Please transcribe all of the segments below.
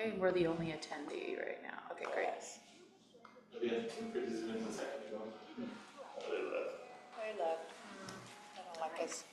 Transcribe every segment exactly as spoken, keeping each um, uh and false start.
Okay, we're the only attendee right now. Okay, great. Yes. We have two participants a second ago. Oh, they left. They left. I don't like us.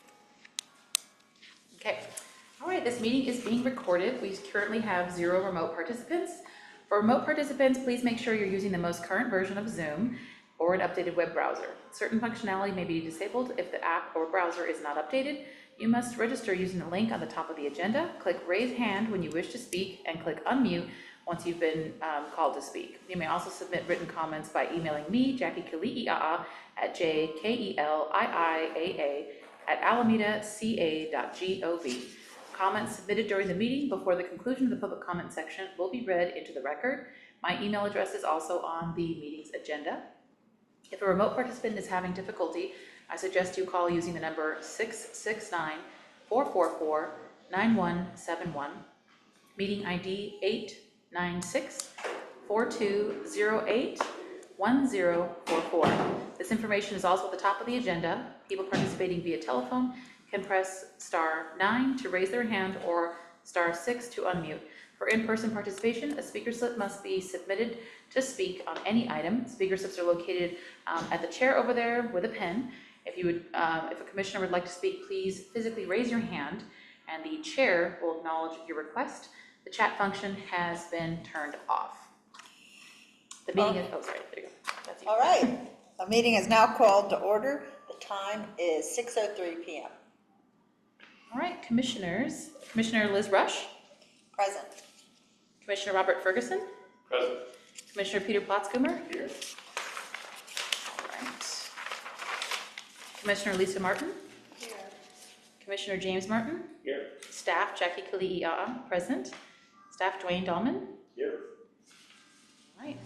Okay. All right, this meeting is being recorded. We currently have zero remote participants. For remote participants, please make sure you're using the most current version of Zoom or an updated web browser. Certain functionality may be disabled if the app or browser is not updated. You must register using the link on the top of the agenda. Click raise hand when you wish to speak and click unmute once you've been um, called to speak. You may also submit written comments by emailing me, Jackie Kaliiaa, at j k e l i i a a at alameda c a dot gov. Comments submitted during the meeting before the conclusion of the public comment section will be read into the record. My email address is also on the meeting's agenda. If a remote participant is having difficulty, I suggest you call using the number six six nine, four four four, nine one seven one, meeting I D eight nine six, four two zero eight, one zero four four. This information is also at the top of the agenda. People participating via telephone can press star nine to raise their hand or star six to unmute. For in-person participation, a speaker slip must be submitted to speak on any item. Speaker slips are located um, at the chair over there with a pen. If you would, um, if a commissioner would like to speak, please physically raise your hand and the chair will acknowledge your request. The chat function has been turned off. The meeting is, oh sorry, there you go. That's you. All right, the meeting is now called to order. The time is six oh three p m All right, commissioners. Commissioner Liz Rush. Present. Commissioner Robert Ferguson. Present. Commissioner Peter Platzkummer. Here. All right. Commissioner Lisa Martin. Here. Commissioner James Martin. Here. Staff Jackie Kaliiaa, present. Staff Dwayne Dahlman. Here. All right.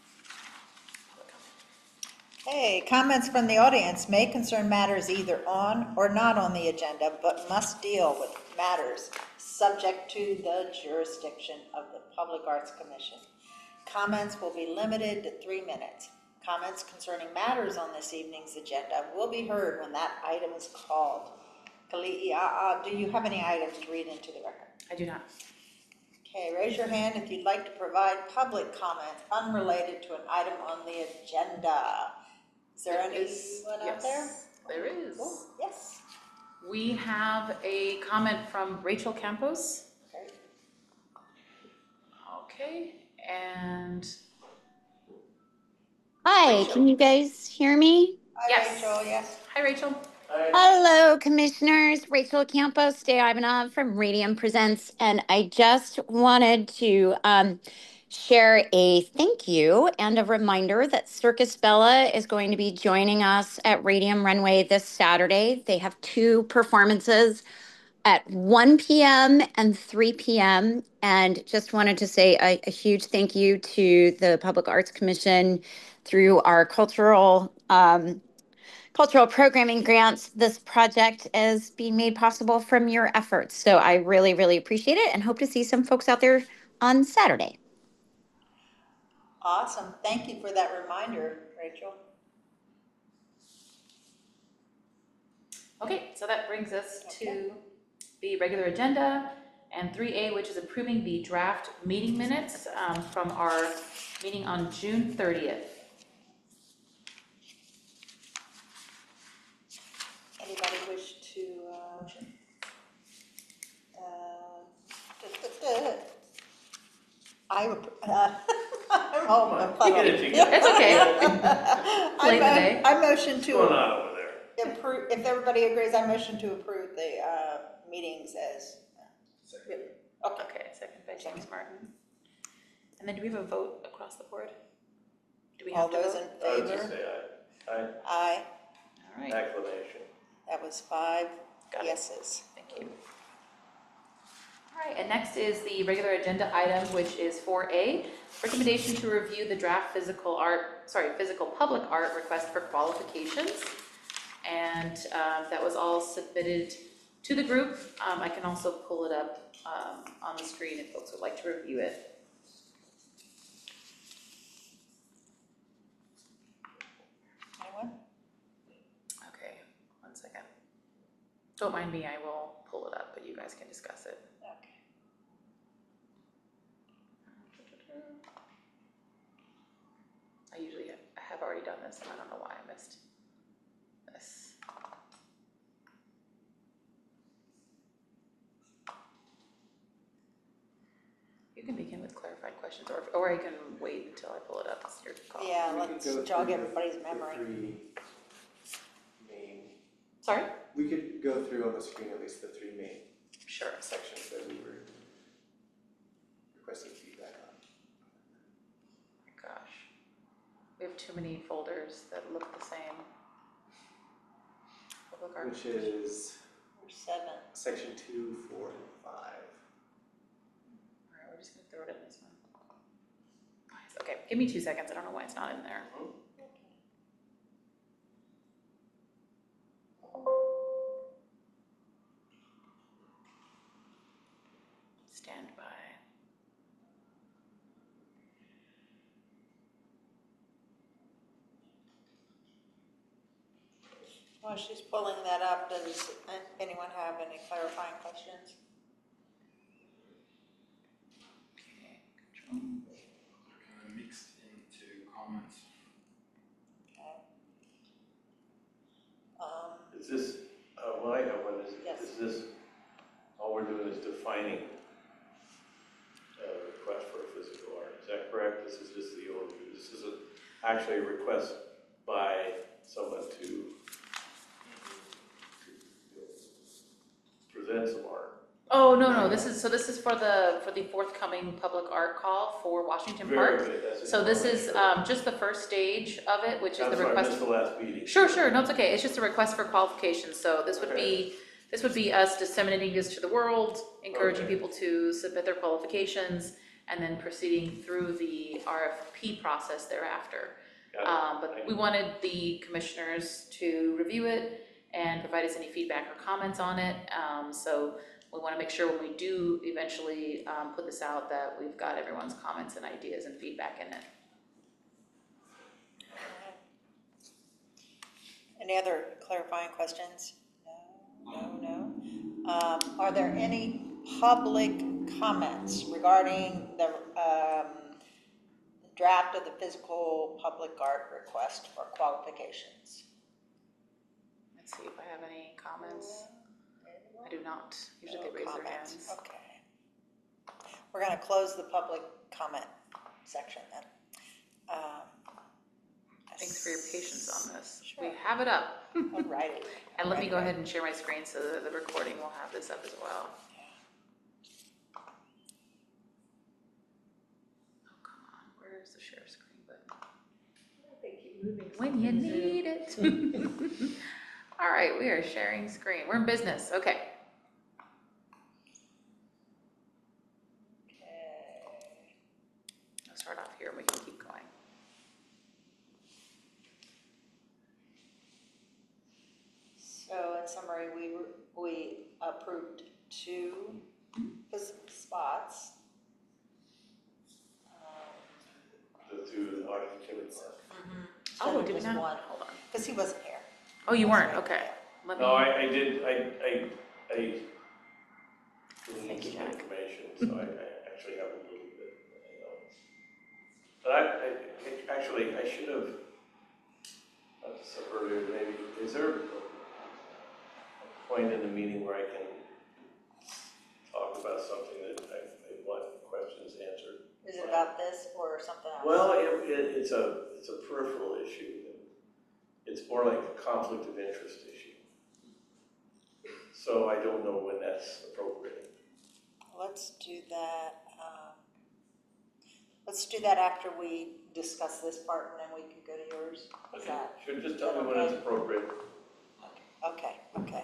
Hey, comments from the audience may concern matters either on or not on the agenda, but must deal with matters subject to the jurisdiction of the Public Arts Commission. Comments will be limited to three minutes. Comments concerning matters on this evening's agenda will be heard when that item is called. Kaliiaa, do you have any items to read into the record? I do not. Okay, raise your hand if you'd like to provide public comment unrelated to an item on the agenda. Is there There is- anyone out yes, there? There is. Oh, yes. We have a comment from Rachel Campos. Okay. Okay, and Hi, Rachel. can you guys hear me? Hi, Yes. Rachel, yes. hi, Rachel. Hi. Hello, commissioners. Rachel Campos, Day Ivanov from Radium Presents. And I just wanted to um, share a thank you and a reminder that Circus Bella is going to be joining us at Radium Runway this Saturday. They have two performances at one p m and three p m And just wanted to say a, a huge thank you to the Public Arts Commission through our cultural um, cultural programming grants. This project is being made possible from your efforts. So I really, really appreciate it and hope to see some folks out there on Saturday. Awesome. Thank you for that reminder, Rachel. Okay, so that brings us Okay. to the regular agenda and three A, which is approving the draft meeting minutes um, from our meeting on June thirtieth. Anybody wish to, uh, uh, duh, duh, duh. I would, uh, I'm all Come on, befuddled. get it together. It's okay. I Late in the mo- day. I motion What's going to on over there? approve, if everybody agrees, I motion to approve the, uh, meetings as. Second. Okay. Okay, second by James Martin. And then do we have a vote across the board? Do we All have to those vote? in I would just favor? say aye. Aye. All right, Aye. Acclamation. That was five got it. yeses. Thank you. All right, and next is the regular agenda item, which is four A, recommendation to review the draft physical art, sorry, physical public art request for qualifications. And um, that was all submitted to the group. Um, I can also pull it up um, on the screen if folks would like to review it. Anyone? Okay, one second. Don't mind me, I will pull it up, but you guys can discuss it. Okay. this, and I don't know why I missed this. You can begin with clarified questions, or, or I can wait until I pull it up, it's your call. Yeah, We could let's go jog through everybody's the memory. three main, Sorry? we could go through on the screen at least the three main Sure. sections that we were requesting feedback on. Gosh, we have too many folders that look the same. Public art. Which is Or seven. section two, four, and five. Alright, we're just gonna throw it in this one. Okay, give me two seconds, I don't know why it's not in there. Stand by. While she's pulling that up, does anyone have any clarifying questions? Okay, control. They're kind of mixed into comments. Okay. Um, Is this, uh, well, I have one, is, Yes. is this, all we're doing is defining a request for a physical art, is that correct? This is just the overview, this is a, actually a request by someone to, to present some art. Oh, no, no, this is, so this is for the, for the forthcoming public art call for Washington Very Park. good, that's it. So this Alright, is, sure. um, just the first stage of it, which is I'm the sorry, I request. missed the last meeting. Sure, sure, no, it's okay, it's just a request for qualifications, so this would be, this would be us disseminating this to the world, encouraging Okay. people to submit their qualifications, and then proceeding through the R F P process thereafter. Got it. Um, but Thank we you. wanted the commissioners to review it and provide us any feedback or comments on it, um, so we wanna make sure when we do eventually, um, put this out, that we've got everyone's comments and ideas and feedback in it. Any other clarifying questions? No, no, no. Um, are there any public comments regarding the, um, draft of the physical public art request for qualifications? Let's see if I have any comments. I do not, usually they No raise their comments. hands. Okay. We're gonna close the public comment section then. Um, Thanks for your patience on this. We Sure. have it up. Alrighty. And let me Right, go right. ahead and share my screen so that the recording will have this up as well. Oh, come on, where's the share screen button? They keep moving. When you need it. All right, we are sharing screen. We're in business, okay. Okay. I'll start off here and we can keep going. So in summary, we, were- we approved two pos- spots. Um, The two architects. Oh, so did we just not? one, Hold on. because he wasn't here. Oh, you weren't, That's right. okay. Let me, No, I, I did, I, I, I Thank gleaned you, some Jack. information, so I, I actually have a little bit, you know. But I, I, I- actually, I should have, not this up earlier, maybe, is there a point in the meeting where I can talk about something that I, I want questions answered? Is it about this or something else? Well, it, it, it's a, it's a peripheral issue. It's more like a conflict of interest issue. So I don't know when that's appropriate. Let's do that, um, let's do that after we discuss this part, and then we can go to yours. Is Okay, that, sure, just tell me when it's appropriate. okay, okay.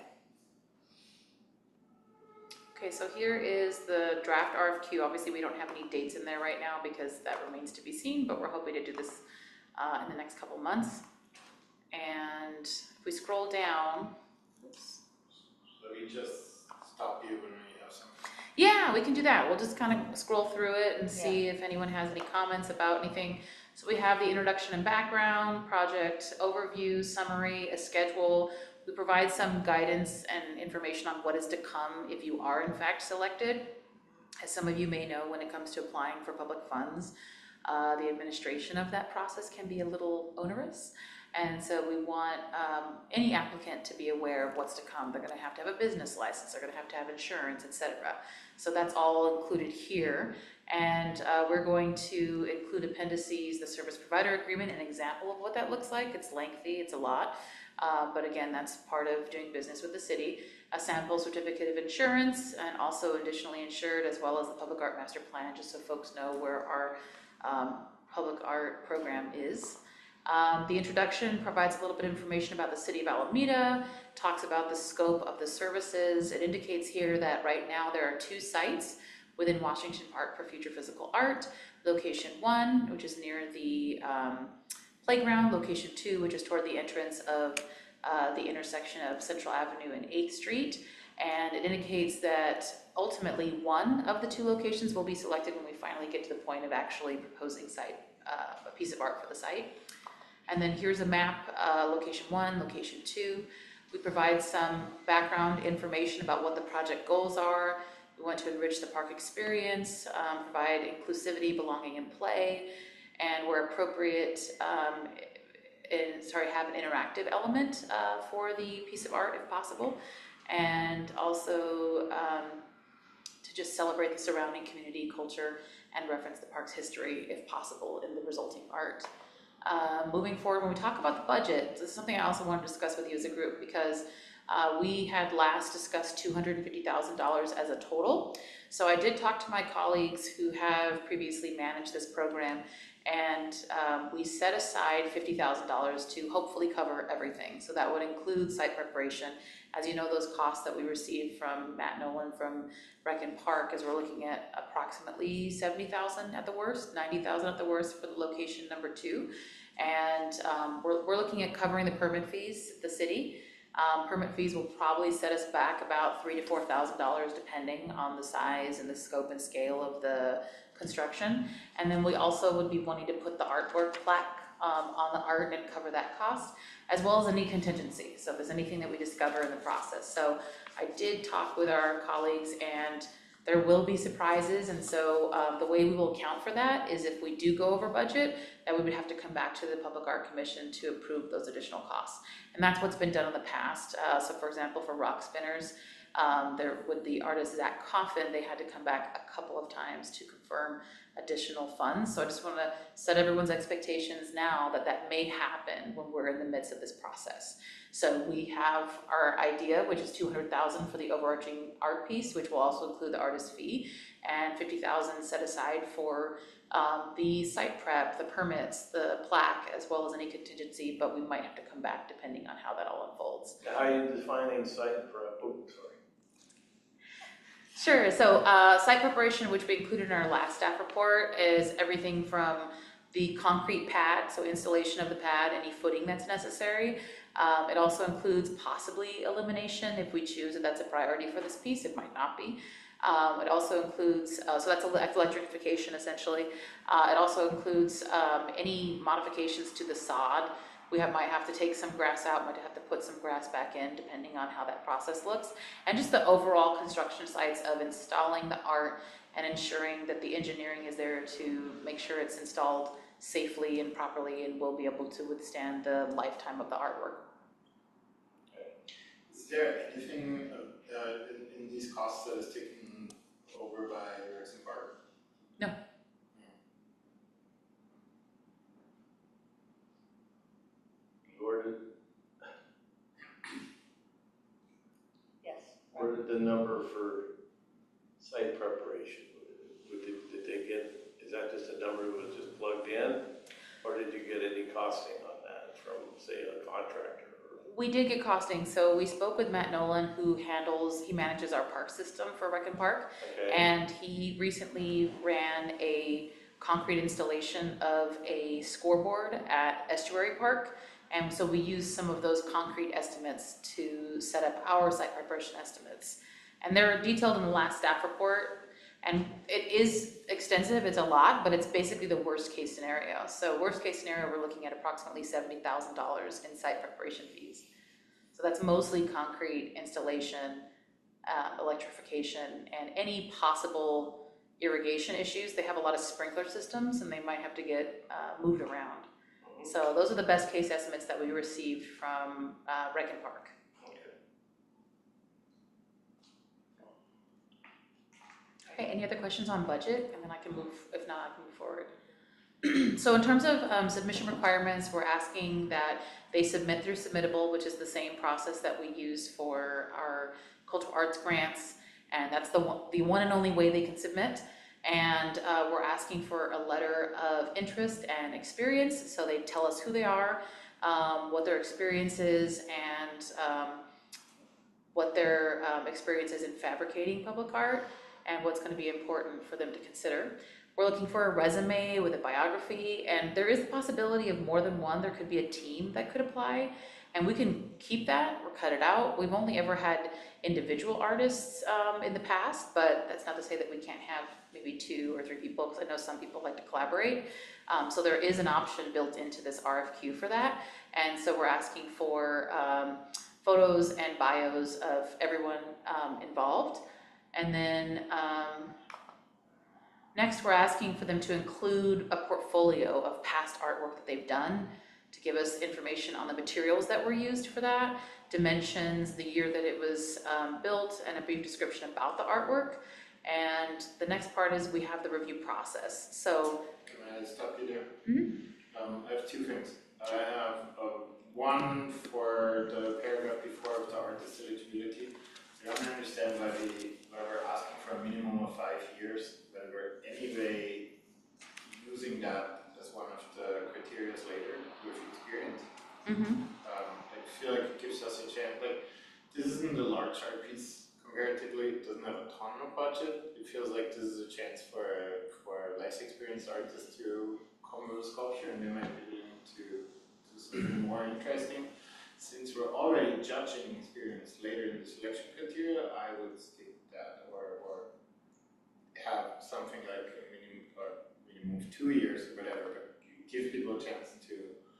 okay, so here is the draft R F Q. Obviously, we don't have any dates in there right now because that remains to be seen, but we're hoping to do this uh, in the next couple months. And if we scroll down, oops. So we just stop you when we have some. Yeah, we can do that. We'll just kind of scroll through it and see if anyone has any comments about anything. So we have the introduction and background, project overview, summary, a schedule. We provide some guidance and information on what is to come if you are in fact selected. As some of you may know, when it comes to applying for public funds, uh, the administration of that process can be a little onerous. And so we want um, any applicant to be aware of what's to come. They're gonna have to have a business license, they're gonna have to have insurance, et cetera. So that's all included here. And uh, we're going to include appendices, the service provider agreement, an example of what that looks like. It's lengthy, it's a lot. Uh, but again, that's part of doing business with the city. A sample certificate of insurance, and also additionally insured, as well as the public art master plan, just so folks know where our um, public art program is. Um, the introduction provides a little bit of information about the city of Alameda, talks about the scope of the services. It indicates here that right now there are two sites within Washington Park for future physical art. Location one, which is near the um, playground. Location two, which is toward the entrance of uh, the intersection of Central Avenue and eighth Street. And it indicates that ultimately one of the two locations will be selected when we finally get to the point of actually proposing site, uh, a piece of art for the site. And then here's a map, uh, location one, location two. We provide some background information about what the project goals are. We want to enrich the park experience, um, provide inclusivity, belonging, and play, and where appropriate, um, in, sorry, have an interactive element uh, for the piece of art if possible, and also um, to just celebrate the surrounding community, culture, and reference the park's history if possible in the resulting art. Uh, moving forward, when we talk about the budget, this is something I also want to discuss with you as a group, because uh, we had last discussed two hundred fifty thousand dollars as a total. So I did talk to my colleagues who have previously managed this program, and um, we set aside fifty thousand dollars to hopefully cover everything. So that would include site preparation. As you know, those costs that we received from Matt Nolan from Rec and Park, as we're looking at approximately seventy thousand dollars at the worst, ninety thousand dollars at the worst for the location number two. And um, we're, we're looking at covering the permit fees, the city. Um, permit fees will probably set us back about three to four thousand dollars, depending on the size and the scope and scale of the construction. And then we also would be wanting to put the artwork plaque um, on the art and cover that cost, as well as any contingency. So if there's anything that we discover in the process. So I did talk with our colleagues, and there will be surprises, and so um, the way we will account for that is if we do go over budget, that we would have to come back to the Public Art Commission to approve those additional costs. And that's what's been done in the past. Uh, so for example, for rock spinners, um, there with the artist Zach Coffin, they had to come back a couple of times to confirm additional funds. So I just want to set everyone's expectations now that that may happen when we're in the midst of this process. So we have our idea, which is two hundred thousand dollars for the overarching art piece, which will also include the artist fee, and fifty thousand dollars set aside for um, the site prep, the permits, the plaque, as well as any contingency, but we might have to come back depending on how that all unfolds. How are you defining site prep? Oh, sorry. Sure, so uh, site preparation, which we included in our last staff report, is everything from the concrete pad, so installation of the pad, any footing that's necessary. Um, it also includes possibly elimination if we choose that that's a priority for this piece. It might not be. Um, it also includes, uh, so that's electrification essentially. Uh, it also includes um, any modifications to the sod. We have, might have to take some grass out, might have to put some grass back in, depending on how that process looks. And just the overall construction sites of installing the art and ensuring that the engineering is there to make sure it's installed safely and properly and will be able to withstand the lifetime of the artwork. Is there anything uh, in, in these costs that is taken over by Rex and Park? No. Where did, Yes. where did the number for site preparation, Would they- did they get, is that just a number that was just plugged in? Or did you get any costing on that from, say, a contractor? We did get costing, so we spoke with Matt Nolan, who handles, he manages our park system for Rec and Park, Okay. and he recently ran a concrete installation of a scoreboard at Estuary Park, and so we used some of those concrete estimates to set up our site preparation estimates. And they're detailed in the last staff report, and it is extensive, it's a lot, but it's basically the worst case scenario. So worst case scenario, we're looking at approximately seventy thousand dollars in site preparation fees. So that's mostly concrete installation, uh, electrification, and any possible irrigation issues. They have a lot of sprinkler systems and they might have to get uh, moved around. So those are the best case estimates that we received from uh, Rankin Park. Okay, any other questions on budget? And then I can move, if not, I can move forward. So in terms of um, submission requirements, we're asking that they submit through Submittable, which is the same process that we use for our cultural arts grants. And that's the one, the one and only way they can submit. And uh, we're asking for a letter of interest and experience. So they tell us who they are, um, what their experience is, and um, what their um, experience is in fabricating public art, and what's going to be important for them to consider. We're looking for a resume with a biography, and there is the possibility of more than one. There could be a team that could apply, and we can keep that or cut it out. We've only ever had individual artists um, in the past, but that's not to say that we can't have maybe two or three people, because I know some people like to collaborate. Um, so there is an option built into this R F Q for that, and so we're asking for um, photos and bios of everyone um, involved. And then um, next, we're asking for them to include a portfolio of past artwork that they've done to give us information on the materials that were used for that, dimensions, the year that it was um, built, and a brief description about the artwork. And the next part is we have the review process. So, Can I stop you there? Mhm. Um, I have two things. I have uh, one for the paragraph before of the artist eligibility. I don't understand why we why we're asking for a minimum of five years when we're anyway using that as one of the criteria later with experience. mm-hmm. Um, I feel like it gives us a chance. Like, this isn't a large art piece comparatively. It doesn't have a ton of budget. It feels like this is a chance for for less experienced artists to come with a sculpture, and they might be able to do something more interesting. Since we're already judging experience later in the selection criteria, I would stick with that, or or have something like a minimum or minimum of two years or whatever, but give people a chance to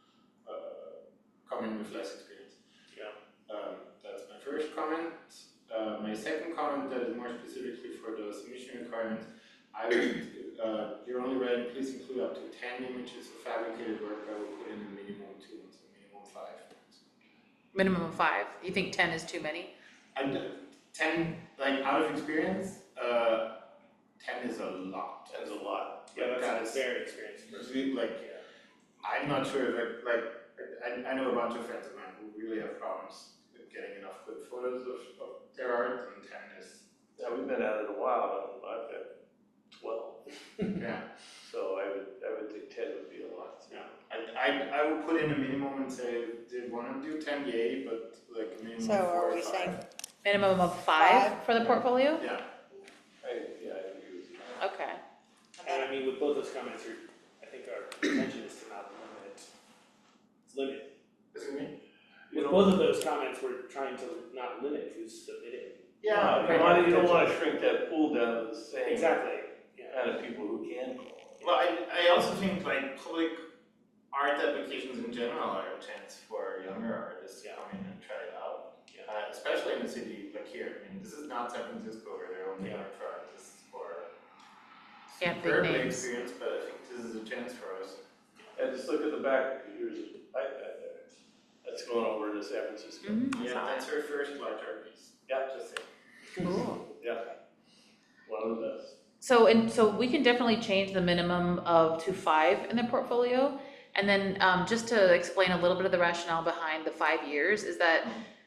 uh, come in with less experience. Yeah. Um, that's my first comment. Uh, my second comment that is more specifically for the submission requirements, I would, uh, you're only writing, please include up to ten images of fabricated work. I would put in a minimum two, so minimum five. Minimum of five. You think ten is too many? And uh, ten, like out of experience, uh, ten is a lot. Ten's a lot. Yeah, Yeah, that that's is- a very experienced person. Really, like, I'm not sure if I, like, I, I know a bunch of friends of mine who really have problems with getting enough good photos of, of their art, and ten is, Yeah, we've been at it a while, and I've got twelve. yeah. So I would, I would think ten would be a lot. Yeah, I, I, I would put in a minimum and say, they wanna do ten, yay, but like a minimum So of are four or we five. saying Minimum of five Five. for the portfolio? Yeah, I, yeah, I agree with you. Okay. And I mean, with both those comments, are, I think our intention is to not limit, it's limit. excuse me? You With don't- both of those comments, we're trying to not limit who's submitting. Yeah, You don't, you don't wanna shrink that pool down to the same Exactly, yeah. kind of people who can call. well, I, I also think like public art applications in general are a chance for younger artists to Yeah. come in and try it out. Yeah. Uh, especially in a city like here, I mean, this is not San Francisco where they're only Yeah. art for artists or Yeah, big superbly names. experienced, but I think this is a chance for us. And just look at the back, here's an iPad there. That's going over to San Francisco. Mm-hmm. Yeah, that's her first large art piece. Yeah. Just saying. Cool. Yeah. One of the best. So, and so we can definitely change the minimum of to five in the portfolio. And then um, just to explain a little bit of the rationale behind the five years is that,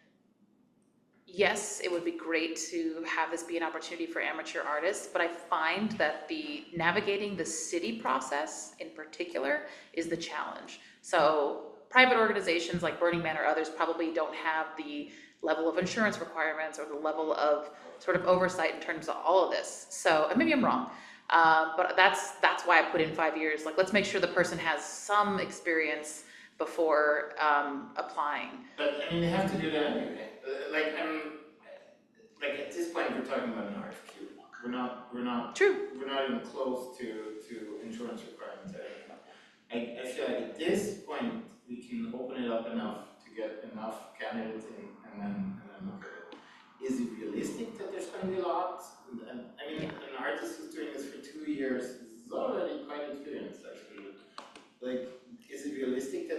yes, it would be great to have this be an opportunity for amateur artists, but I find that the navigating the city process in particular is the challenge. So private organizations like Burning Man or others probably don't have the level of insurance requirements or the level of sort of oversight in terms of all of this. So, and maybe I'm wrong, uh, but that's that's why I put in five years. Like, let's make sure the person has some experience before um, applying. But I mean, they have to do that anyway. Uh, Like, I'm, like at this point, we're talking about an R F Q. We're not, we're not, True. we're not even close to, to insurance requirements. I, I feel like at this point, we can open it up enough to get enough candidates in, and then, and then look at it. Is it realistic that there's going to be a lot? And, and, I mean, an artist who's doing this for two years is already quite experienced, actually. Like, is it realistic that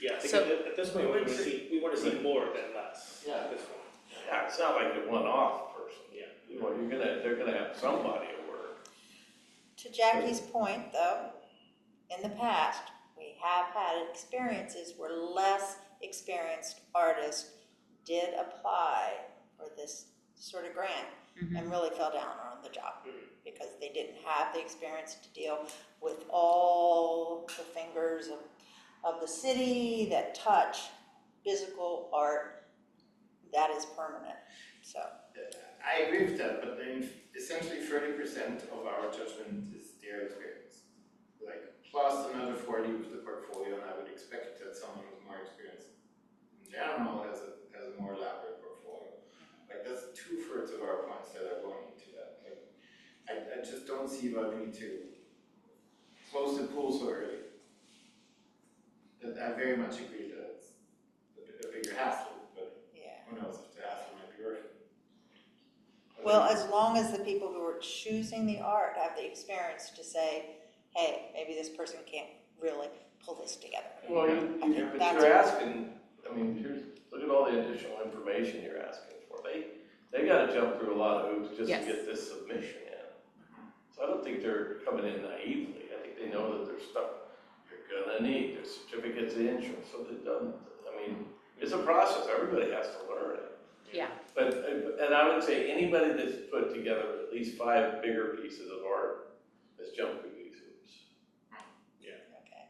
Yeah, I think So- at, at this point, we wanna see, we wanna see more than less Yeah. at this point. Yeah, it's not like a one-off person. Yeah. You know, you're gonna, they're gonna have somebody at work. To Jackie's point, though, in the past, we have had experiences where less experienced artists did apply for this sort of grant and really fell down on the job Mhm. because they didn't have the experience to deal with all the fingers of, of the city that touch physical art that is permanent, so. I agree with that, but then essentially thirty percent of our judgment is their experience. Like, plus another forty with the portfolio, and I would expect that someone with more experience in general has a, has a more elaborate portfolio. Like, that's two thirds of our points that are going into that. Like, I, I just don't see why we need to close the pool so early. That I very much agree that it's a, bit- a bigger hassle, but Yeah. who knows if the hassle might be worth it. Well, as long as the people who are choosing the art have the experience to say, hey, maybe this person can't really pull this together. Well, you, I you, think but that's- you're asking, I mean, here's, look at all the additional information you're asking for. They, they gotta jump through a lot of hoops just to Yes. get this submission in. So I don't think they're coming in naively. I think they know that there's stuff you're gonna need, there's certificates of insurance, so they don't, I mean, it's a process, everybody has to learn it. Yeah. But, uh, and I would say anybody that's put together at least five bigger pieces of art has jumped through these hoops. Okay.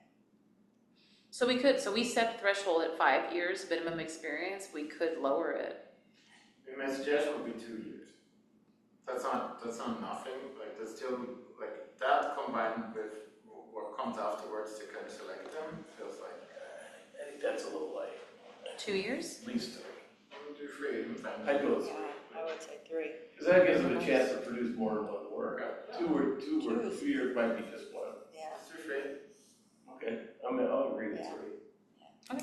So we could, so we set the threshold at five years minimum experience, we could lower it. I mean, my suggestion would be two years. That's not, that's not nothing, like, that's still, like, that combined with what comes afterwards to kind of select them, feels like, I think that's a little light, Two years? at least three. I'm gonna do three, I'm fine. I'd go Yeah, three. I would say three. Because that gives them a chance to produce more than one work. Two or, two or two years might be just one. Yeah. Let's do three. Okay, I mean, I'll agree with Yeah. three. I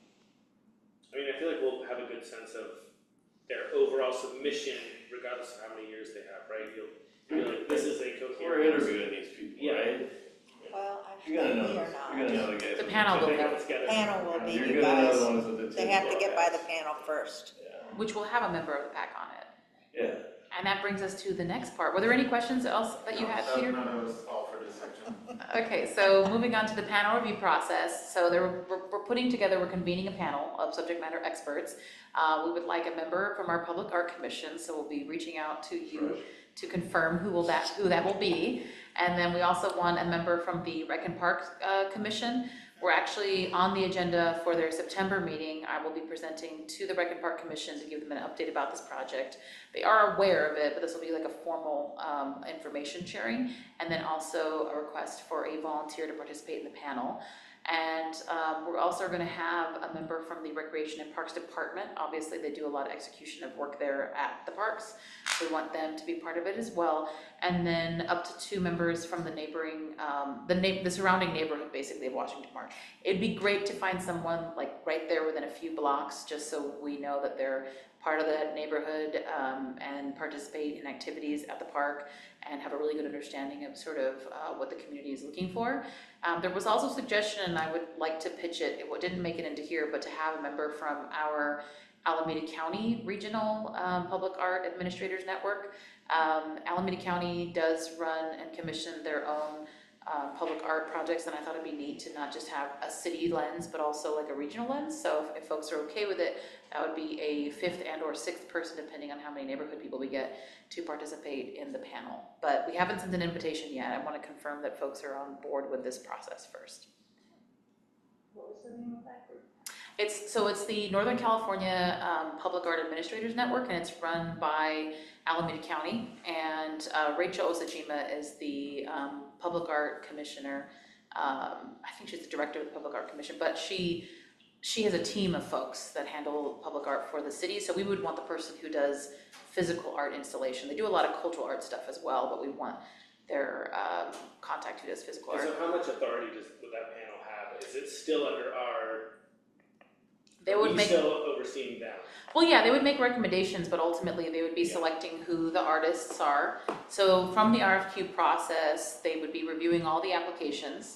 mean, I feel like we'll have a good sense of their overall submission, regardless of how many years they have, right? You'll be like, this is a coherent. We're interviewing these people, Yeah. right? Well, actually, You're gonna we know, are this. not. you're gonna know the guys. The panel will Putting know. it together. Panel will be You're you gonna know guys. the ones with the. They have to tinfoil get by the hats. panel first. Yeah, Which will have a member of the pack on it. yeah. And that brings us to the next part. Were there any questions else that you had, No, Peter? No, that was all for this section. Okay, so moving on to the panel review process. So there, we're, we're putting together, we're convening a panel of subject matter experts. Uh, we would like a member from our Public Art Commission, so we'll be reaching out to you Right. to confirm who will that, who that will be. And then we also want a member from the Rec and Park uh, Commission. We're actually on the agenda for their September meeting. I will be presenting to the Rec and Park Commission to give them an update about this project. They are aware of it, but this will be like a formal um, information sharing, and then also a request for a volunteer to participate in the panel. And um, we're also gonna have a member from the Recreation and Parks Department. Obviously, they do a lot of execution of work there at the parks. We want them to be part of it as well. And then up to two members from the neighboring, um, the na- the surrounding neighborhood, basically, of Washington Park. It'd be great to find someone like right there within a few blocks, just so we know that they're part of that neighborhood um, and participate in activities at the park and have a really good understanding of sort of uh, what the community is looking for. Um, there was also a suggestion, and I would like to pitch it, it didn't make it into here, but to have a member from our Alameda County Regional um, Public Art Administrators Network. Um, Alameda County does run and commission their own uh, public art projects, and I thought it'd be neat to not just have a city lens, but also like a regional lens. So if, if folks are okay with it, that would be a fifth and or sixth person, depending on how many neighborhood people we get to participate in the panel. But we haven't sent an invitation yet. I want to confirm that folks are on board with this process first. What was the name of that group? It's, so it's the Northern California um, Public Art Administrators Network, and it's run by Alameda County. And uh, Rachel Osajima is the um, Public Art Commissioner. Um, I think she's the Director of the Public Art Commission, but she she has a team of folks that handle public art for the city. So we would want the person who does physical art installation. They do a lot of cultural art stuff as well, but we want their um, contact who does physical And art. so how much authority does, would that panel have? Is it still under our, They are would we make. still overseeing them? Well, yeah, they would make recommendations, but ultimately they would be Yeah. selecting who the artists are. So from the R F Q process, they would be reviewing all the applications,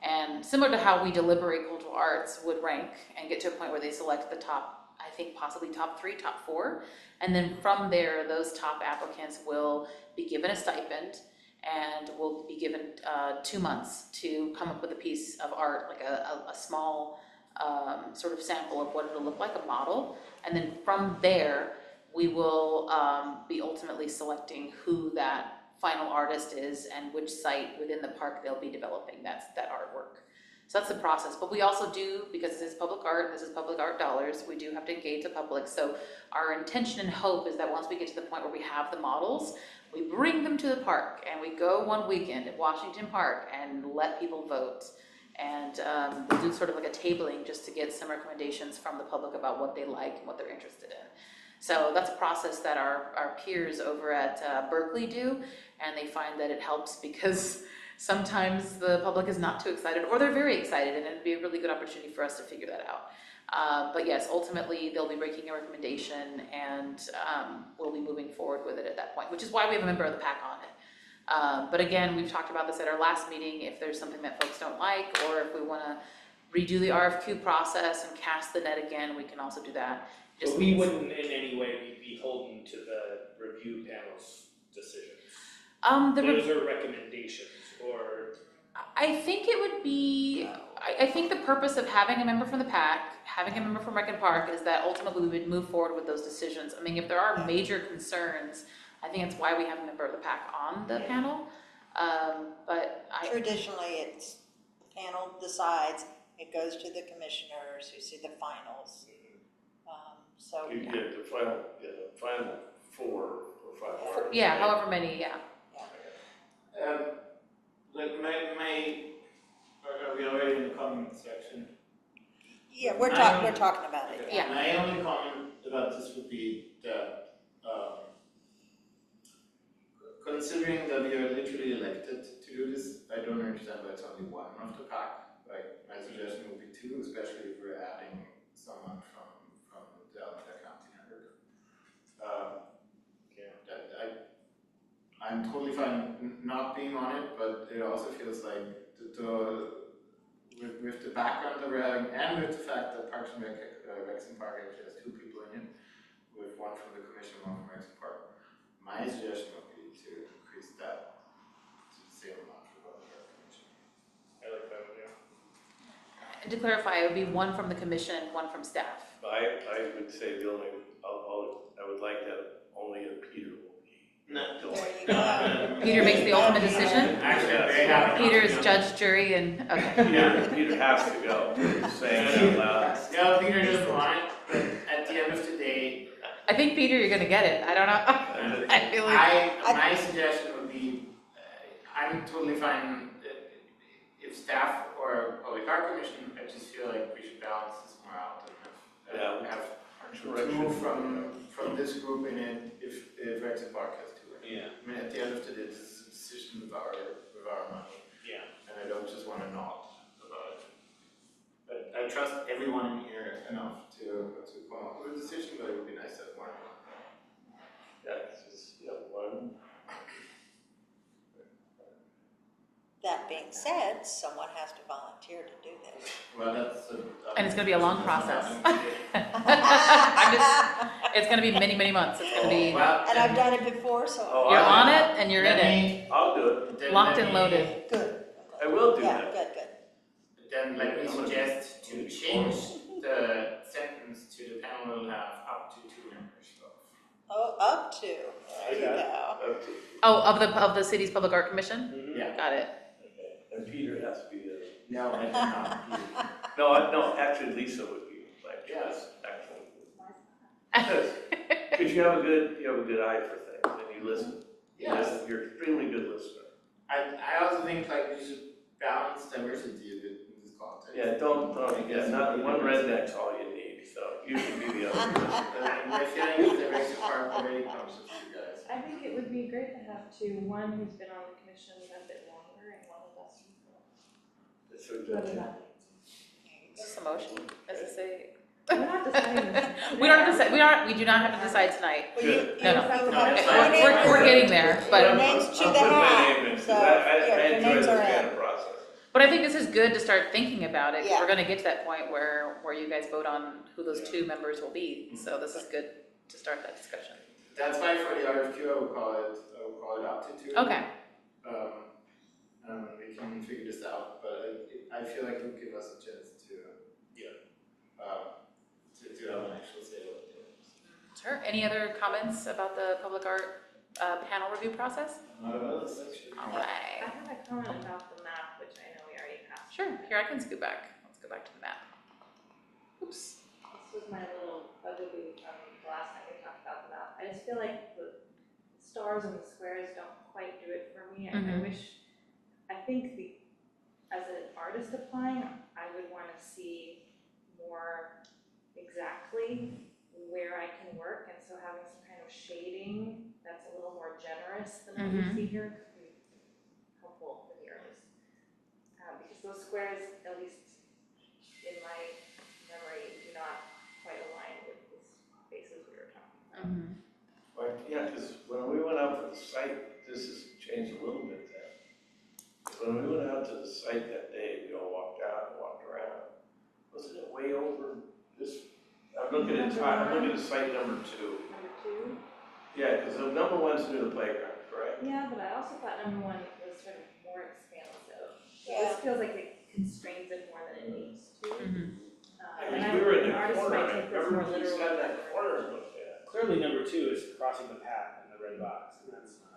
And similar to how we deliberate cultural arts would rank and get to a point where they select the top, I think possibly top three, top four. And then from there, those top applicants will be given a stipend and will be given uh, two months to come up with a piece of art, like a, a, a small um, sort of sample of what it'll look like, a model. And then from there, we will um, be ultimately selecting who that final artist is and which site within the park they'll be developing that, that artwork. So that's the process. But we also do, because this is public art, this is public art dollars, we do have to engage the public. So our intention and hope is that once we get to the point where we have the models, we bring them to the park and we go one weekend at Washington Park and let people vote. And um, we'll do sort of like a tabling just to get some recommendations from the public about what they like and what they're interested in. So that's a process that our, our peers over at uh, Berkeley do, and they find that it helps because sometimes the public is not too excited, or they're very excited, and it'd be a really good opportunity for us to figure that out. Uh, but yes, ultimately, they'll be making a recommendation, and um, we'll be moving forward with it at that point, which is why we have a member of the PAC on it. Um, but again, we've talked about this at our last meeting. If there's something that folks don't like, or if we want to redo the R F Q process and cast the net again, we can also do that. Just But we means- wouldn't in any way be beholden to the review panel's decisions. Um, the re- Those are recommendations, or I think it would be, I, I think the purpose of having a member from the PAC, having a member from Rec and Park, is that ultimately we would move forward with those decisions. I mean, if there are major concerns, I think it's why we have a member of the PAC on the panel. Um, but I, Traditionally, it's, the panel decides, it goes to the commissioners who see the finals. Um, So, You get the final, yeah, the final four or five artists. yeah, however many, yeah. Um, like my, my, are we already in the comment section? yeah, we're talking, we're talking about it. Okay. Yeah. My only comment about this would be that, um, considering that we are literally elected to do this, I don't understand why it's only one of the pack. Like, my suggestion would be two, especially if we're adding someone from, from the Alameda County Network. Um, yeah, that, I, I'm totally fine n- not being on it, but it also feels like the, the with, with the background that we're having, and with the fact that Parks and Rec, uh, Rex and Park actually has two people in it, with one from the commission, one from Rex and Park, my suggestion would be to increase that to the same amount for the other commission. I like that one, yeah. And to clarify, it would be one from the commission and one from staff. I, I would say the only, I'll, I'll, I would like that only a Peter will be. No. There you go. Peter makes the ultimate decision? Actually, I'm very happy. Peter is judge, jury, and, okay. Peter, Peter has to go, just saying it out loud. No, Peter doesn't want it, but at the end of the day, I think, Peter, you're gonna get it. I don't know. I feel like, I, my suggestion would be, uh, I'm totally fine uh, if staff or public art commission, I just feel like we should balance this more out and have, uh, have two from, from this group in it, if, if Rex and Park has two. Yeah. I mean, at the end of the day, this is a decision with our, with our money, Yeah. and I don't just wanna nod about it. But I trust everyone in here enough to, to come up with a decision, but it would be nice to have more. Yeah, it's just, yeah, one. That being said, someone has to volunteer to do this. Well, that's. a- And it's gonna be a long that's process. not happening today. I'm just, it's gonna be many, many months. It's gonna be, Well, And I've then- done it before, so. Oh, you're I- on it and you're in let it. me- I'll do it. then Locked let and me- loaded. Good. I will do Yeah, that. good, good. Then let me I'm gonna- suggest to change the sentence to the panel will have up to two members of. Oh, up to, there you Yeah. go. Okay. Oh, of the, of the city's public art commission? Yeah. Got it. Okay. And Peter has to be the, No, I did not. no, I, no, actually Lisa would be my choice, actually. Because you have a good, you have a good eye for things and you listen. You Yeah. listen. You're an extremely good listener. I, I also think like we should balance diversity a bit in this context. Yeah, don't, don't, yeah, not one redneck's all you need, so you can be the other person. And my feeling is that Rex Park already comes with you guys. I think it would be great to have two, one who's been on the commission a bit longer and one with us. So Whether just- that- Is this a motion? Is this a? We're not deciding this. We don't have to decide, we aren't, we do not have to decide tonight. Well, you, you, Good. No, no. you No, have it's to fine. put in We're, we're your- getting there, Your but name's to I'll the put my hat, name in, 'cause so, I, I, yeah, I your enjoy names this are kind in. of process. But I think this is good to start thinking about it, because Yeah. we're gonna get to that point where, where you guys vote on who those two members will be, so this is good to start that discussion. That's why for the R F Q, I would call it, I would call it up to two. Okay, Um, um, we can figure this out, but it, I feel like it would give us a chance to, Yeah. um, to, to have an actual say what it is. sure. Any other comments about the public art, uh, panel review process? Not about this section. All I right, have a comment about the map, which I know we already passed. sure, here, I can scoot back, let's go back to the map. Oops. This was my little bugaboo from the last time we talked about the map. I just feel like the stars and the squares don't quite do it for me. And I Mhm. wish, I think the, as an artist applying, I would wanna see more exactly where I can work. And so having some kind of shading that's a little more generous than what Mhm. we see here could be helpful for the artist. Uh, because those squares, at least in my memory, do not quite align with the spaces we were talking about. Mhm. Right, yeah, because when we went out to the site, this has changed a little bit then. 'Cause when we went out to the site that day, we all walked out and walked around. Wasn't it way over this? I'm looking at, ti- I'm looking at site number two. Number two, Yeah, because the number one's near the playground, correct? yeah, but I also thought number one was sort of more expansive. Yeah. This feels like it constrains it more than it needs to. Mhm. Uh, I and mean, I, we were in an the artist corner, might I take this more remember we literally. sat in that corner and looked at it. Clearly, number two is crossing the path in the red box, and that's not.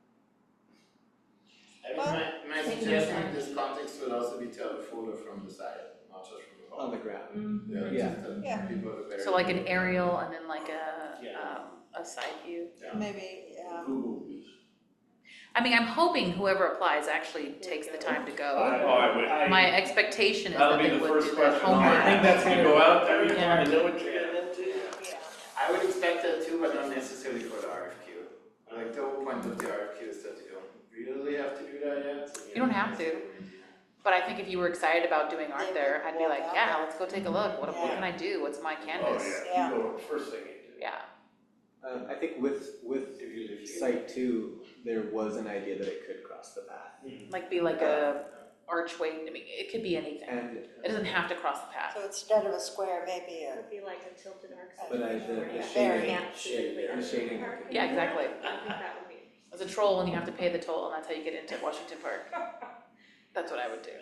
I mean, Well, my, my thank you. suggestion in this context would also be to have a photo from the side, not just from the On bottom. the ground. Mm-hmm. Yeah, Yeah. just that Yeah. people have a better. So like an aerial and then like a, Yeah. um, a side view? Yeah. Maybe, yeah. Google views. I mean, I'm hoping whoever applies actually takes the time to Oh, go. I would. My expectation is That'll that be they the would first do the question. homework. I think that's You gonna- go out there, you Yeah. kinda know what you're getting into. Yeah. I would expect that too, but not necessarily for the R F Q. Like the whole point of the R F Q is that you don't really have to do that yet. So You don't have to. But I think if you were excited about doing art there, I'd be like, yeah, let's go take a look. What, what can I do? What's my Oh, canvas? yeah, you go, first thing you do. Yeah. Um, I think with, with If you live here. site two, there was an idea that it could cross the path. Like be like a archway. I mean, it could be anything. And, It doesn't have to cross the path. So instead of a square, maybe It a, would be like a tilted arc but I, situation the, where the you shading, can't shade, physically the enter shading. park. Yeah, exactly. I think that would be interesting. As a troll and you have to pay the toll and that's how you get into Washington Park. That's what I would do.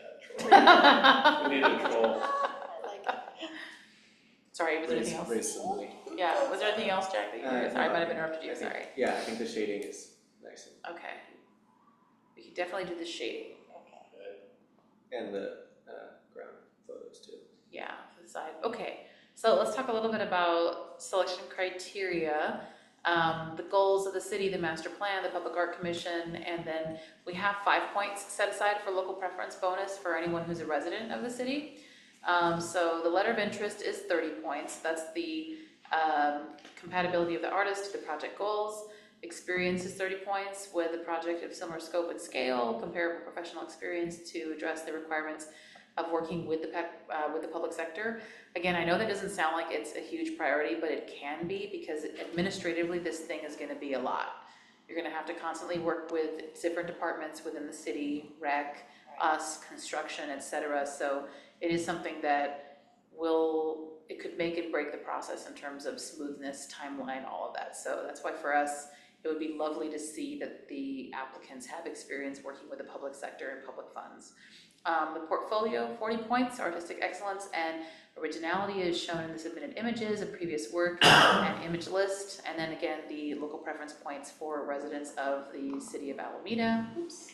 We need a troll. I like it. Sorry, was there Raise, anything else? raise some money. Yeah, was there anything else, Jack, that you, Uh, sorry, I no, might have I think- interrupted you, I think- sorry. Yeah, I think the shading is nice Okay. We could definitely do the shading, Okay. and the, uh, ground photos too. yeah, to the side. Okay, so let's talk a little bit about selection criteria. Um, the goals of the city, the master plan, the public art commission, and then we have five points set aside for local preference bonus for anyone who's a resident of the city. Um, so the letter of interest is thirty points. That's the um, compatibility of the artist to the project goals. Experience is thirty points with a project of similar scope and scale, comparable professional experience to address the requirements of working with the pec- uh, with the public sector. Again, I know that doesn't sound like it's a huge priority, but it can be because administratively this thing is going to be a lot. You're going to have to constantly work with different departments within the city, rec, us, construction, et cetera. So it is something that will, it could make and break the process in terms of smoothness, timeline, all of that. So that's why for us, it would be lovely to see that the applicants have experience working with the public sector and public funds. Um, the portfolio, forty points, artistic excellence and originality is shown in the submitted images of previous work and image list. And then again, the local preference points for residents of the city of Alameda. Oops,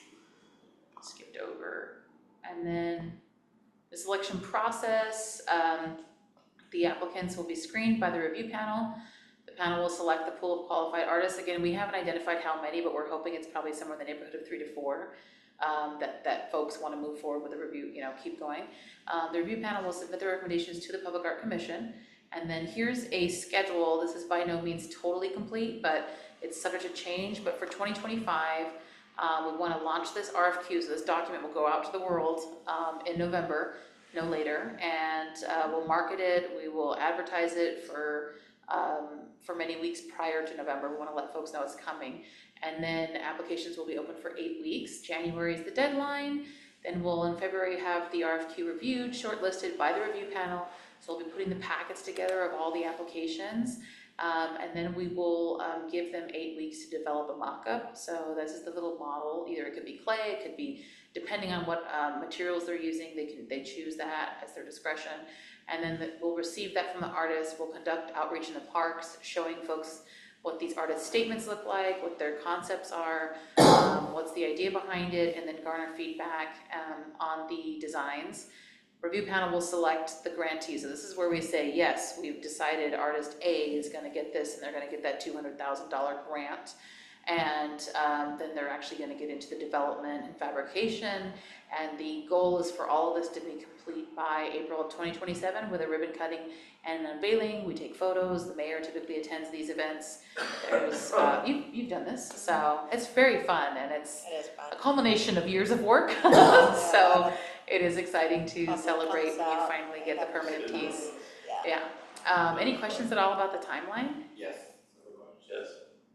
skipped over. And then the selection process, um, the applicants will be screened by the review panel. The panel will select the pool of qualified artists. Again, we haven't identified how many, but we're hoping it's probably somewhere in the neighborhood of three to four. Um, that, that folks want to move forward with the review, you know, keep going. Um, the review panel will submit their recommendations to the Public Art Commission. And then here's a schedule. This is by no means totally complete, but it's subject to change. But for twenty twenty-five, um, we want to launch this R F Q. So this document will go out to the world um, in November, no later. And uh, we'll market it. We will advertise it for, um, for many weeks prior to November. We want to let folks know it's coming. And then applications will be open for eight weeks. January is the deadline. Then we'll in February have the R F Q reviewed, shortlisted by the review panel. So we'll be putting the packets together of all the applications. Um, and then we will um, give them eight weeks to develop a mock-up. So this is the little model. Either it could be clay, it could be, depending on what um, materials they're using, they can they choose that as their discretion. And then the, we'll receive that from the artist. We'll conduct outreach in the parks, showing folks what these artist statements look like, what their concepts are, um, what's the idea behind it, and then garner feedback um, on the designs. Review panel will select the grantee. So this is where we say, yes, we've decided artist A is gonna get this and they're gonna get that two hundred thousand dollar grant. And um, then they're actually gonna get into the development and fabrication. And the goal is for all of this to be complete by April of twenty twenty-seven with a ribbon cutting and an unveiling. We take photos. The mayor typically attends these events. There's, uh, you've, you've done this, so it's very fun and it's It is fun. a culmination of years of work. Yeah. So it is exciting to Public celebrate comes when you out, finally get the permanent piece. Yeah. Yeah. Um, any questions at all about the timeline? Yes. Yes.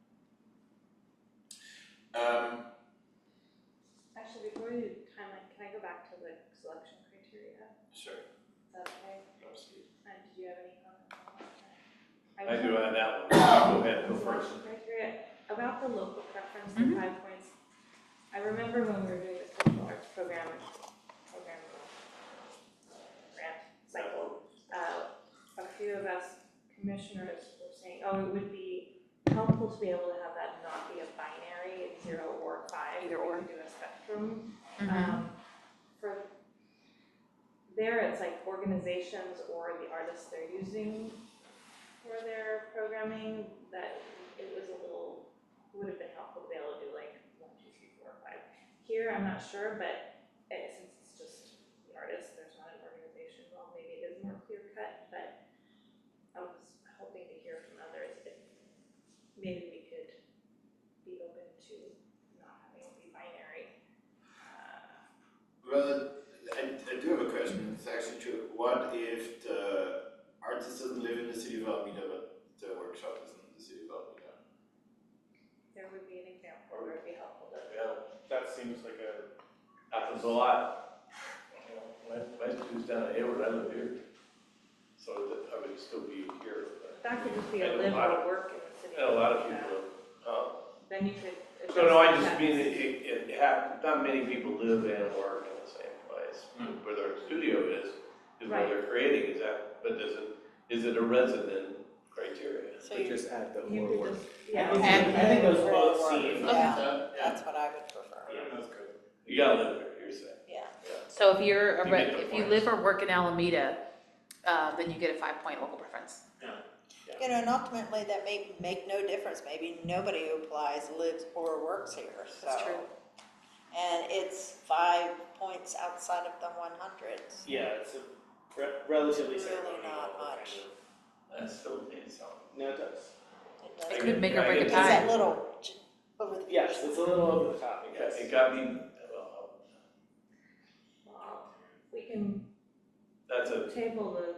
Um, Actually, before we do timeline, can I go back to the selection criteria? sure, Is that okay? absolutely. Uh, did you have any comments on that? I was do wondering- have that one. Go ahead, go first. Selection criteria, about the local preference, the Mhm. five points. I remember when we were doing the cultural arts program, program uh, grant cycle, uh, a few of us commissioners were saying, oh, it would be helpful to be able to have that not be a binary, it's zero or five. Either we or. could do a spectrum. Mhm. Um, for there, it's like organizations or the artists they're using for their programming, that it was a little, would have been helpful to be able to do like one, two, three, four, five. Here, I'm not sure, but it, since it's just the artist, there's not an organization, well, maybe it is more clear cut, but I was hoping to hear from others if maybe we could be open to not having it be binary. Uh, Well, I, I do have a question, it's actually true. What if the artist doesn't live in the city of Alameda, but the workshop is in the city of Alameda? There would be an example where it'd be helpful to. Yeah, That seems like a, happens a lot. You know, My, my students down at Hayward, I live here, so that I would still be here. That could just be And a a live lot or of- work in the city. And a lot of Yeah. people, uh, Then you could. so no, I adjust just that. mean that it, it hap not many people live and work in the same place. Hmm. Where their studio is, is where Right. they're creating, is that, but is it, is it a resident criteria? So But you, just add the You or could work. just, yeah. And- I think those or both work. seem. Yeah, that's what I would prefer. Yeah. That's good. You gotta live there, you're saying. Yeah. So if you're, a You re- get the if you points. live or work in Alameda, uh, then you get a five-point local preference. You know, and ultimately, that may make no difference. Maybe nobody who applies lives or works here, so. That's true. And it's five points outside of the one hundreds. yeah, it's a re- relatively Really ceremonial not kind much. of- That still needs something. No, it does. It It doesn't. could make or I break a get- It's that tie. little j- over the. Yes, it's a little over the top, It yes. got, it got me, well, Well, we can that's a, table the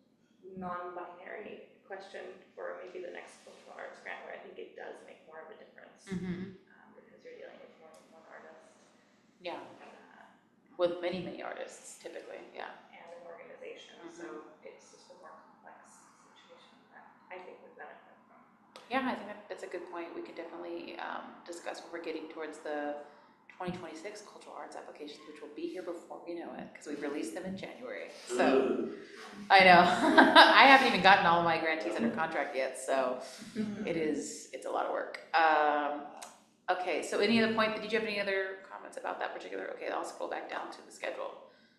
non-binary question for maybe the next cultural arts grant, where I think it does make more of a difference, Mm-hmm. um, because you're dealing with more than one artist, Yeah, uh, with many, many artists typically, yeah. and an organization, so it's just a more complex situation that I think would benefit from. Yeah, I think that, that's a good point. We could definitely um, discuss when we're getting towards the twenty twenty-six cultural arts applications, which will be here before we know it, because we've released them in January. So, I know. I haven't even gotten all of my grantees under contract yet, so it is, it's a lot of work. Um, okay, so any other point, did you have any other comments about that particular? Okay, I'll scroll back down to the schedule.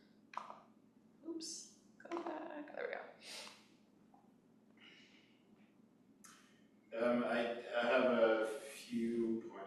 Oops, go back, there we go. Um, I, I have a few points.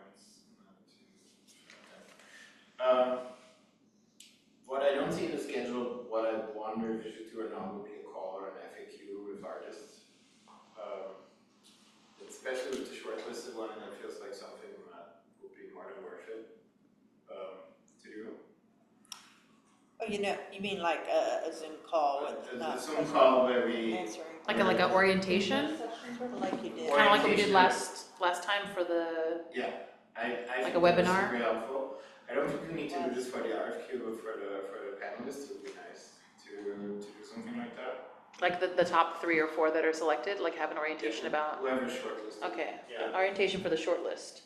Um, what I don't see in the schedule, what I wonder if you should do or not, would be a call or an F A Q with artists. Um, especially with the shortlisted one, and it feels like something that would be more than worth it um, to do. Oh, you know, you mean like a, a Zoom call with, Uh, not There's some call where we, answering. Like a, like an orientation? Sort of like you did. Kind of like what we did Orientation. last, last time for the, yeah, I, I Like think a that was webinar? super helpful. I don't think we need to do this for the R F Q, but for the, for the panelists, it would be nice to, to do something like that. Like the, the top three or four that are selected, like have an orientation about, Whoever's shortlisted. okay, Yeah. orientation for the short list.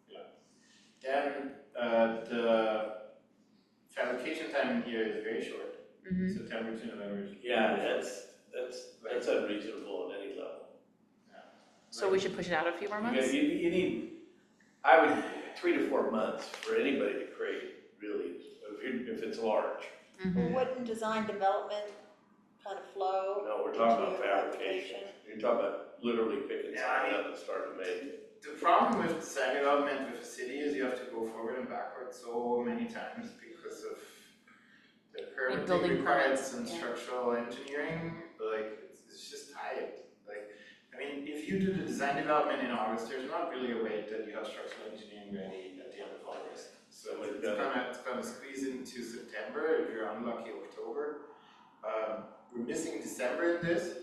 Then, uh, the fabrication time here is very short, Mhm. September to November. is Yeah, very short. that's, that's, that's unreasonable at any level. So we should push it out a few more You, months? got- you, you need, I would, three to four months for anybody to create, really, if you, if it's large. Mhm. Wouldn't design development kind of flow? No, we're talking about into fabrication. You're talking about literally picking Yeah, I something mean- up and starting to make it. The problem with design development with a city is you have to go forward and backward so many times because of the permitting building requirements permits, and yeah. structural engineering, like, it's, it's just tight. Like, I mean, if you do the design development in August, there's not really a way that you have structural engineering ready at the end of August. So it's gonna, it's gonna squeeze into September, if you're unlucky, October. Um, we're missing December in this,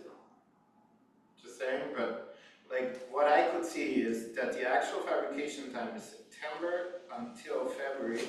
just saying, but like, what I could see is that the actual fabrication time is September until February,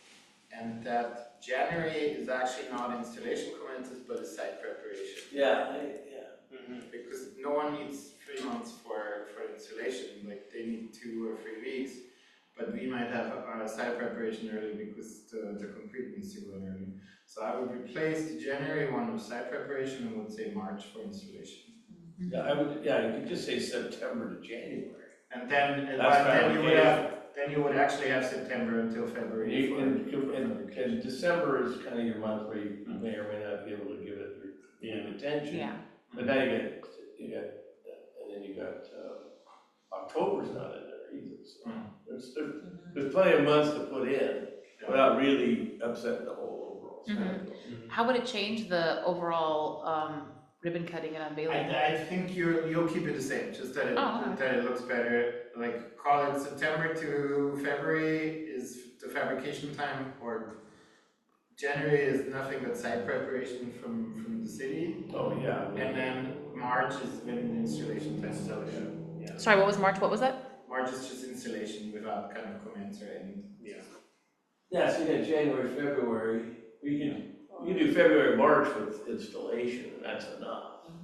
and that January is actually not installation commences, but a site preparation. Yeah, I- yeah. Mhm. Because no one needs three months for, for installation, like, they need two or three weeks. But we might have a, a site preparation early because the, the concrete needs to go in early. So I would replace the January one with site preparation and would say March for installation. Yeah, I would, yeah, you could just say September to January. And then, and That's by then you would fabrication. have, then you would actually have September until February. You for- can, for and, fabrication. and December is kind of your month where you may or may not be able to give it your, your attention. Yeah, But now you got, you got, and then you got, uh, October's not in there either, so. Mm. There's, there's, there's plenty of months to put in without really upsetting the whole overall Mhm. schedule. how would it change the overall, um, ribbon cutting and unveiling? I, I think you, you'll keep it the same, just that it, Oh, okay. that it looks better, like, call it September to February is the fabrication time, or January is nothing but site preparation from, from the city, Oh, yeah. and then March is when the installation time starts. Sorry, what was March, what was that? March is just installation without kind of comments or anything. Yeah. Yeah, so you got January, February, you can, you can do February, March with installation, and that's enough.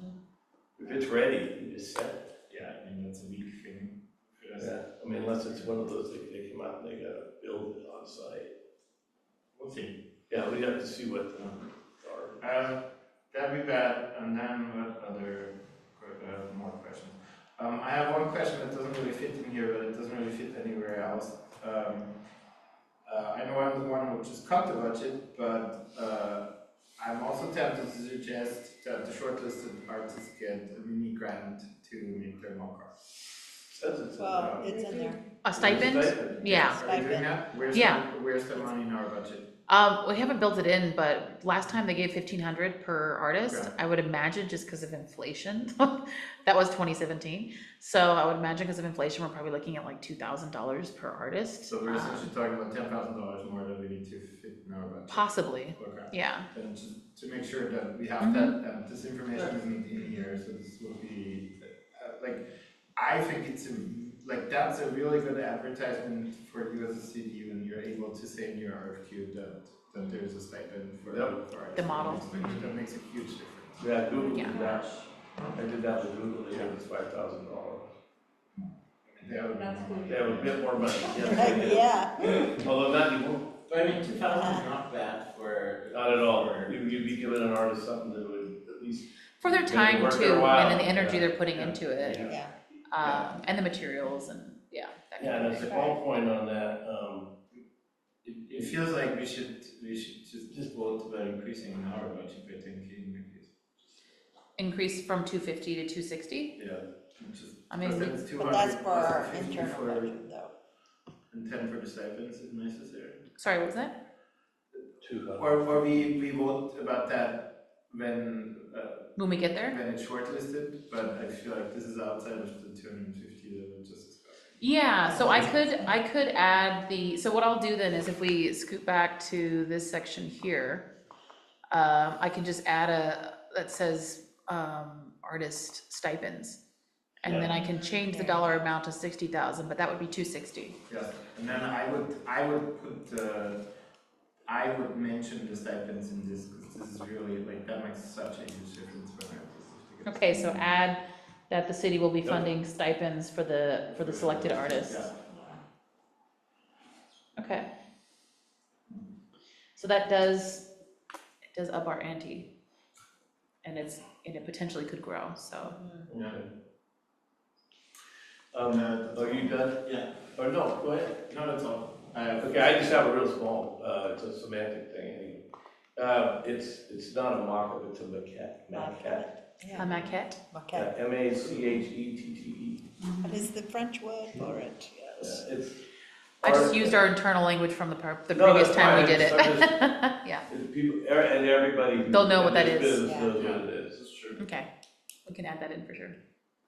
If it's ready, you just set it. Yeah, I mean, that's a week thing. Yeah, I mean, unless it's one of those, they, they come out and they gotta build it on site. We'll see. Yeah, we have to see what the numbers are. Uh, that'd be bad, and then what other, uh, more questions? Um, I have one question that doesn't really fit in here, but it doesn't really fit anywhere else. Um, uh, I know I'm the one who just cut the budget, but, uh, I'm also tempted to suggest that the shortlisted artists get a mini grant to make their mock art. Says it's in Well, there. it's in there. A stipend? Stipend. Yeah, Are we doing Stipend. that? Where's Yeah. the, where's the money in our budget? um, we haven't built it in, but last time they gave fifteen hundred per artist, Okay. I would imagine just because of inflation. That was twenty seventeen, so I would imagine because of inflation, we're probably looking at like two thousand dollars per artist. So we're Um, essentially talking about ten thousand dollars more that we need to fit in our budget. Possibly, Okay. yeah, And just to make sure that we have Mhm. that, and this information isn't in here, so this will be, uh, like, I think it's a, like, that's a really good advertisement for you as a city when you're able to say in your R F Q that, that there's a stipend for, Yep. for artists. The model. That that makes a huge difference. Yeah, Google Yeah. did that. I did that with Google, they gave us five thousand dollars. That would be That's more. cool. They have a bit more money, Uh, yes, they do. Yeah, Although not anymore, But I mean, two thousand is not bad for. not at all. You, you'd be giving an artist something that would at least. for their Make it time worth too, their and while. then the energy Yeah. they're putting Yeah. into it, Yeah. yeah. um, and the materials and, yeah. that kind Yeah, of and thing. as a small point on that, um, It, it feels like we should, we should just, just vote about increasing our budget by ten K in that case. Increase from two fifty to two sixty, Yeah. Just, I mean, plus then it's But that's 200, for plus our it's fifty internal for- budget though. And ten for the stipends if necessary. sorry, what was that? two Or, or we, we vote about that when, uh, When we get there? when it's shortlisted, but I feel like this is outside of the two hundred and fifty that we just discussed. Yeah, so I could, I could add the, so what I'll do then is if we scoot back to this section here, um, I can just add a, that says, um, artist stipends. And then I can change the dollar amount to sixty thousand, but that would be two sixty. Yes, and then I would, I would put, uh, I would mention the stipends in this, because this is really, like, that makes such a huge difference for an artist. to get Okay, so add that the city will be Yep. funding stipends for the, for the selected artists. Yeah. Okay. So that does, it does up our ante. And it's, and it potentially could grow, so. Yeah. Um, Uh, are you done? Yeah, Or no, go ahead. no, that's all. I have- Okay, I just have a real small, uh, it's a semantic thing. Uh, it's, it's not a mock-up, it's a maquette, maquette. A maquette? Okay, M A C H E T T E. what is the French word for it? Yeah, Yes. It's. I just used our internal language from the, par- the No, previous that's time we fine. did it. I'm just- Yeah, It's people, er- and everybody. who- They'll know what in that this is. business Yeah. knows what it is. That's true. okay, we can add that in for sure.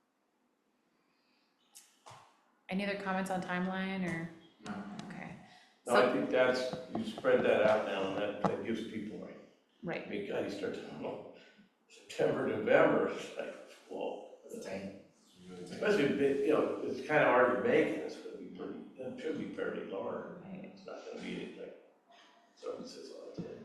Any other comments on timeline or, No. okay, No, I so, think that's, you spread that out now, and that, that gives people, like, right, I mean, God, you start talking about September, November, it's like, whoa. It's tight. It's really tight. Especially, if it- you know, it's kind of hard to make, and it's gonna be pretty, it should be fairly large. right. It's not gonna be anything, so it says on it.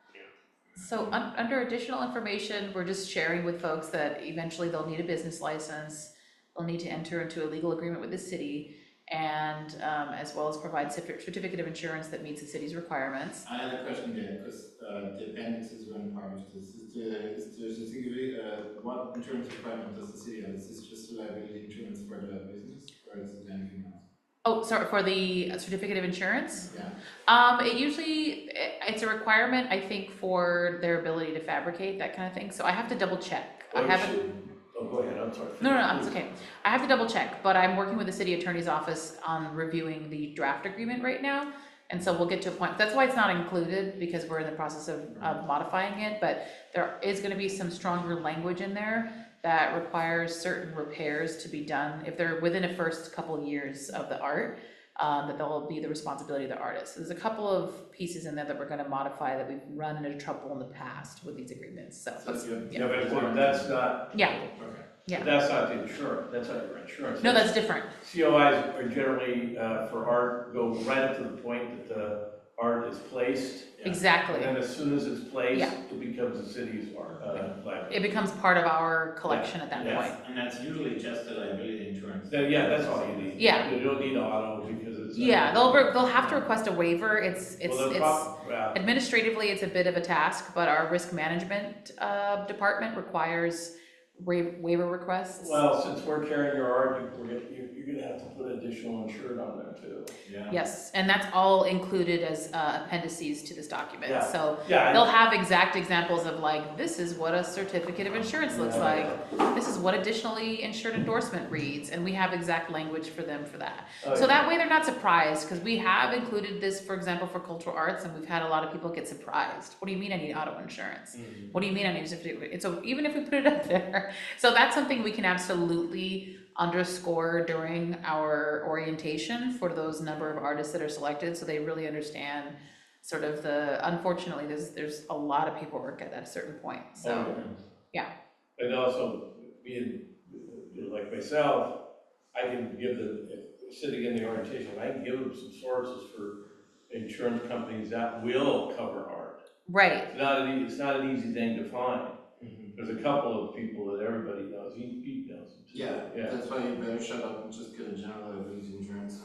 So un- under additional information, we're just sharing with folks that eventually they'll need a business license. They'll need to enter into a legal agreement with the city and, um, as well as provide certi- certificate of insurance that meets the city's requirements. I had a question there, because uh, the appendixes were part of this. Is the, is the certificate, uh, what insurance requirement does the city have? Is this just liability insurance for the business, or is it anything else? Oh, sorry, for the certificate of insurance? Yeah. Um, it usually, i- it's a requirement, I think, for their ability to fabricate, that kind of thing, so I have to double check. I Oh, you haven't, should- Oh, go ahead, I'm sorry. no, no, no, it's okay. I have to double check, but I'm working with the city attorney's office on reviewing the draft agreement right now. And so we'll get to a point, that's why it's not included, because we're in the process of, of modifying it, but there is gonna be some stronger language in there that requires certain repairs to be done, if they're within the first couple of years of the art, um, that they'll be the responsibility of the artist. So there's a couple of pieces in there that we're gonna modify that we've run into trouble in the past with these agreements, so. So it's good. Yeah, but that's not, Yeah, Okay. yeah, that's not the insurance, that's not your insurance. no, that's different, C O Is are generally, uh, for art, go right up to the point that the art is placed. exactly. And then as soon as it's placed, Yeah. it becomes the city's art, uh, liability. It becomes part of our collection at that Yeah. point. And that's usually just the liability insurance. Then, yeah, that's all you need. Yeah. You don't need auto because it's. uh, Yeah, they'll, re- they'll have to request a waiver, it's, it's, Well, the it's, prob- yeah. administratively, it's a bit of a task, but our risk management, uh, department requires wa- waiver requests. Well, since we're carrying your art, you- we're gonna, you're, you're gonna have to put additional insured on there too. Yeah. Yes, and that's all included as, uh, appendices to this document, Yeah. so Yeah. they'll have exact examples of like, this is what a certificate of insurance looks like, this is what additionally insured endorsement reads, and we have exact language for them for that. Oh, So yeah. that way they're not surprised, because we have included this, for example, for cultural arts, and we've had a lot of people get surprised. What do you mean I need auto insurance? Mhm. What do you mean I need a certificate? And so even if we put it up there, so that's something we can absolutely underscore during our orientation for those number of artists that are selected, so they really understand sort of the, unfortunately, there's, there's a lot of paperwork at that certain point, so, Oh, yeah. And also, being, you know, like myself, I can give them, if sitting in the orientation, I can give them some sources for insurance companies that will cover art. Right, It's not an, e- it's not an easy thing to find. Mhm. There's a couple of people that everybody knows, he, he knows them too. Yeah, Yeah. that's why you better shut up and just get a general liability insurance.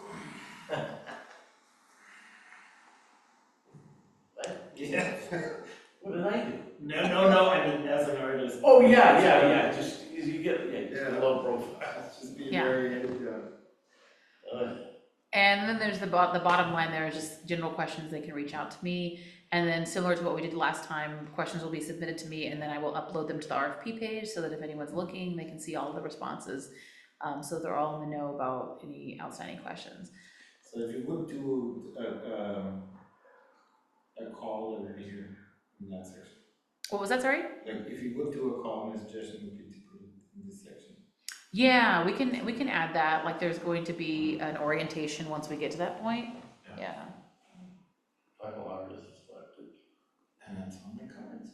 Yeah. What did I do? No, no, no, I mean, as an artist. Oh, yeah, yeah, yeah, just, you get, yeah, just a Yeah. low profile. Just be Yeah. very, yeah. Uh, and then there's the bo- the bottom line there is just general questions, they can reach out to me. And then similar to what we did last time, questions will be submitted to me, and then I will upload them to the R F P page, so that if anyone's looking, they can see all the responses. Um, so they're all in the know about any outstanding questions. So if you would do a, um, a call over here in that section, What was that, sorry? like if you would do a call, my suggestion would be to put it in this section. Yeah, we can, we can add that, like there's going to be an orientation once we get to that point, yeah. Final artist is selected. And that's on my cards.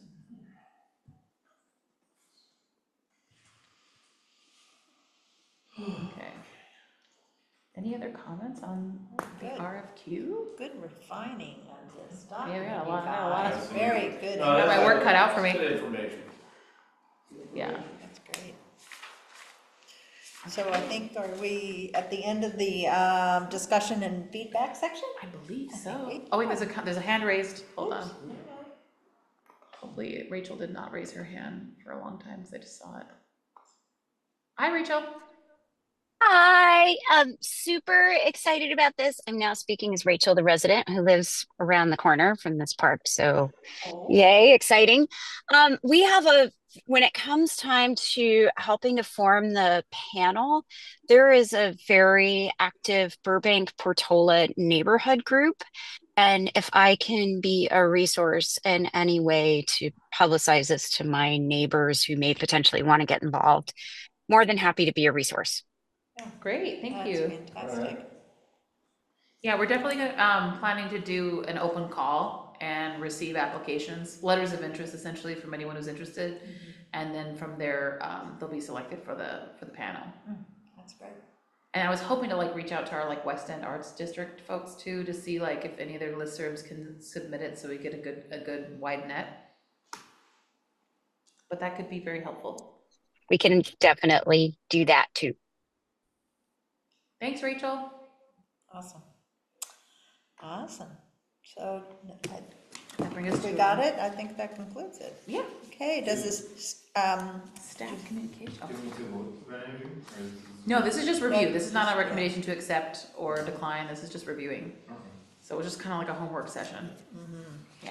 Any other comments on the Good. R F Q? Good refining of this Yeah, we document, got a you lot- got a lot guys. of- Very good. No, Got that's my work like- cut out for me. it's good information. Yeah. That's great. So I think, are we at the end of the um, discussion and feedback section? I believe I think so. we- Oh wait, there's a, co- there's a hand raised. Hold Oops. on. Hopefully Rachel did not raise her hand for a long time because I just saw it. Hi, Rachel. Hi, I'm super excited about this. I'm now speaking as Rachel, the resident who lives around the corner from this park. So, yay, exciting. Um, we have a, when it comes time to helping to form the panel, there is a very active Burbank Portola neighborhood group. And if I can be a resource in any way to publicize this to my neighbors who may potentially want to get involved, more than happy to be a resource. Great, thank That's you. fantastic. Yeah, we're definitely gonna, um, planning to do an open call and receive applications, letters of interest essentially from anyone who's interested. And then from there, um, they'll be selected for the, for the panel. That's great. And I was hoping to like reach out to our like West End Arts District folks too, to see like if any of their listservs can submit it so we get a good, a good wide net. But that could be very helpful. We can definitely do that too. Thanks, Rachel. Awesome. Awesome. So I That brings us think to. we got it. I think that concludes it. Yeah, Okay, does this, um, staff communication. Oh. Do we need to vote for anything, or is this? No, this is just review. This is not a Yeah. recommendation to accept or decline. This is just reviewing. Okay. So it's just kind of like a homework session. Yeah.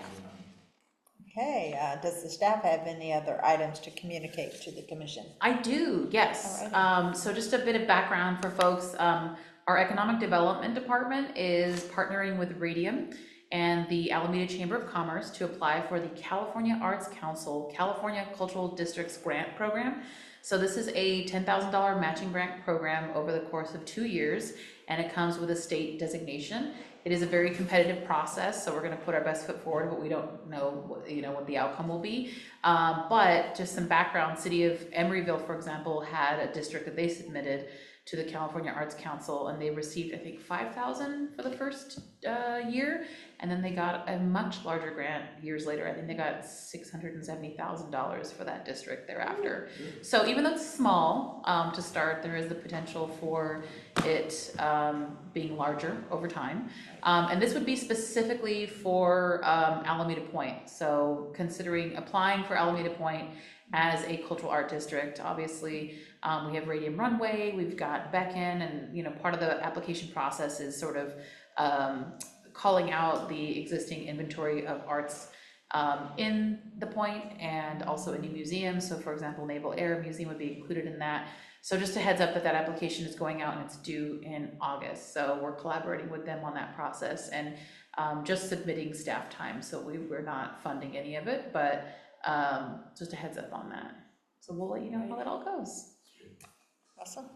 okay, uh, does the staff have any other items to communicate to the commission? I do, yes. Alrighty. Um, so just a bit of background for folks. Um, our Economic Development Department is partnering with Radium and the Alameda Chamber of Commerce to apply for the California Arts Council California Cultural Districts Grant Program. So this is a ten thousand dollars matching grant program over the course of two years, and it comes with a state designation. It is a very competitive process, so we're gonna put our best foot forward, but we don't know, what, you know, what the outcome will be. Um, but just some background, City of Emeryville, for example, had a district that they submitted to the California Arts Council, and they received, I think, five thousand for the first uh, year, and then they got a much larger grant years later. I think they got six hundred and seventy thousand dollars for that district thereafter. So even though it's small um, to start, there is the potential for it um, being larger over time. Um, and this would be specifically for um, Alameda Point. So considering applying for Alameda Point as a cultural art district, obviously um, we have Radium Runway, we've got Beacon, and you know part of the application process is sort of um, calling out the existing inventory of arts um, in the point and also any museums. So for example, Naval Air Museum would be included in that. So just a heads up that that application is going out and it's due in August. So we're collaborating with them on that process and um, just submitting staff time. So we, we're not funding any of it, but um, just a heads up on that. So we'll let you know how that all goes. Awesome.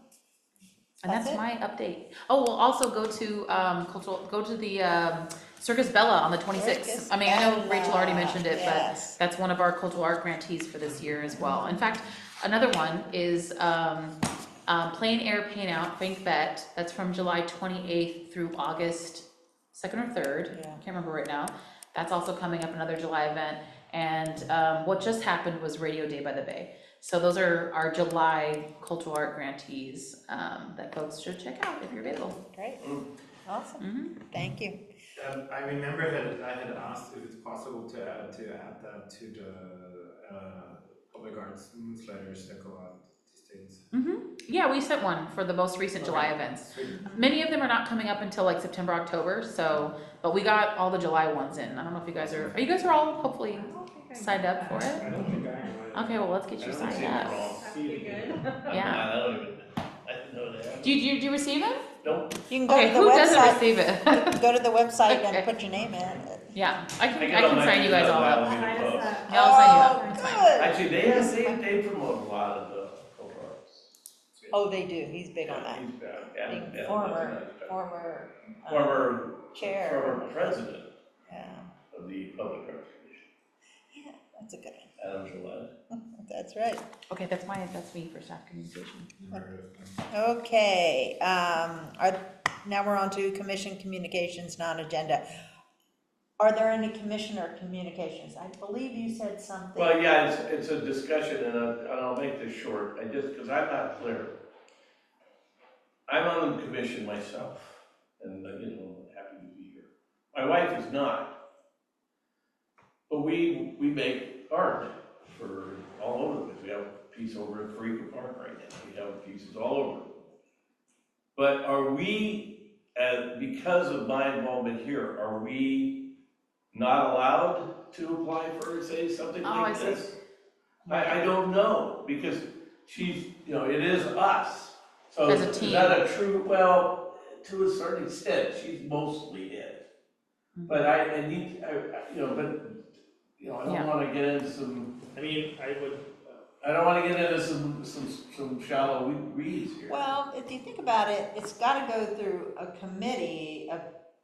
And that's That's it? my update. Oh, we'll also go to um, cultural, go to the um, Circus Bella on the twenty-sixth. Circus I mean, I know Rachel already Bella, mentioned it, yes. but that's one of our cultural art grantees for this year as well. In fact, another one is um, um, Plain Air Paint Out, Frank Bet. That's from July twenty-eighth through August second or third. Yeah. Can't remember right now. That's also coming up, another July event. And um, what just happened was Radio Day by the Bay. So those are our July cultural art grantees um, that folks should check out if you're available. Great. Awesome. Mhm. Thank you. Um, I remember that I had asked if it's possible to add, to add that to the uh, public arts newsletters that go out these days. Mm-hmm. Yeah, we sent one for the most recent July Okay. events. Sweet. Many of them are not coming up until like September, October. So, but we got all the July ones in. I don't know if you guys are. Are you guys are all hopefully signed up for it? I don't think I am. Okay, well let's get I you don't see signed them up. all. That'd be good. Yeah. I don't even, I didn't know they had. Do you, do you, do you receive it? Nope. You can go Okay, to the who doesn't website, receive it? go to the website Okay. and put your name in. Yeah, I can. I I, get all can my sign you guys emails all out. up. Why does that? Yeah, I'll sign you up. Oh, It's fine. good. Actually, they have, they, they promote a lot of the cultural arts. Oh, they do. He's big on that. He's, uh, yeah, Being yeah, former, that's right. former. uh, Former, chair. former president Yeah, of the Public Arts Commission, yeah, that's a good one. Adam Gillette. That's right. Okay, that's my, that's me for staff communication. Never heard of them. Okay, um, are now we're on to commission communications, non-agenda. Are there any commissioner communications? I believe you said something. Well, yeah, it's, it's a discussion, and I'll, and I'll make this short, I just, because I'm not clear. I'm on the commission myself, and, uh, you know, happy to be here. My wife is not. But we, we make art for all over the place. We have a piece over at Freaka Park right now, we have pieces all over. But are we, uh, because of my involvement here, are we not allowed to apply for, say, something Oh, like I see. this? I, I don't know, because she's, you know, it is us. So As a is team. that a true, well, to a certain extent, she's mostly it. Mm-hmm. But I, I need, I, I- you know, but, you know, I Yeah. don't wanna get into some, I mean, I would, uh, I don't wanna get into some, some, some shallow weeds here. Well, if you think about it, it's gotta go through a committee, a,